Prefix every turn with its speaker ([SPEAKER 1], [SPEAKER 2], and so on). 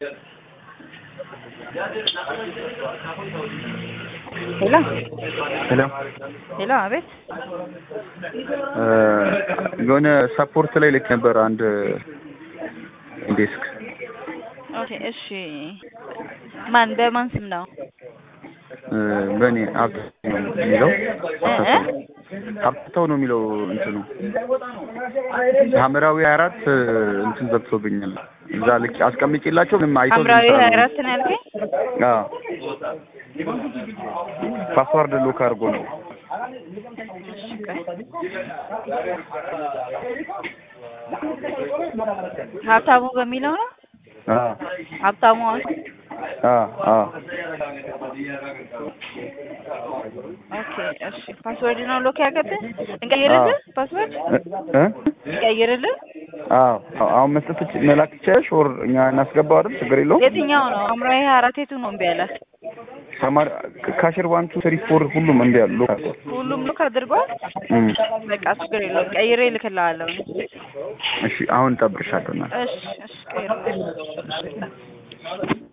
[SPEAKER 1] Hello.
[SPEAKER 2] Hello.
[SPEAKER 1] Hello, አቤት
[SPEAKER 2] የሆነ ሰፖርት ላይ ልክ ነበር አንድ ዴስክ።
[SPEAKER 1] ኦኬ እሺ ማን በማን ስም ነው?
[SPEAKER 2] በኔ ሀብታው ነው የሚለው ሀብታው ነው የሚለው እንትኑ ሐምራዊ 24 እንትን ዘግቶብኛል። እዛ ልክ አስቀምጬላቸው ምንም አይተው
[SPEAKER 1] ሐምራዊ 24 ነው ያልከኝ?
[SPEAKER 2] አዎ ፓስወርድ ሎክ አድርጎ ነው።
[SPEAKER 1] ሀብታሙ በሚለው ነው? ሀብታሙ ኦኬ እሺ ፓስወርድ ነው ሎክ ያደረገብህ? እንቀይርልህ ፓስወርድ እንቀይርልህ?
[SPEAKER 2] አሁን መስጠት መላክ ይችላል ኦር እኛ እናስገባው አይደል? ችግር የለውም።
[SPEAKER 1] የትኛው ነው ሐምራዊ 24 የቱ ነው እምቢ ያለ?
[SPEAKER 2] ካሽር 1 2 3 4 ሁሉም እምቢ ያለ
[SPEAKER 1] ሁሉም ሎክ አድርጓል። በቃ ችግር የለውም ቀይሬ እልክልሃለሁ።
[SPEAKER 2] እሺ አሁን ጠብቅሻለሁ።
[SPEAKER 1] እሺ ቀይሬ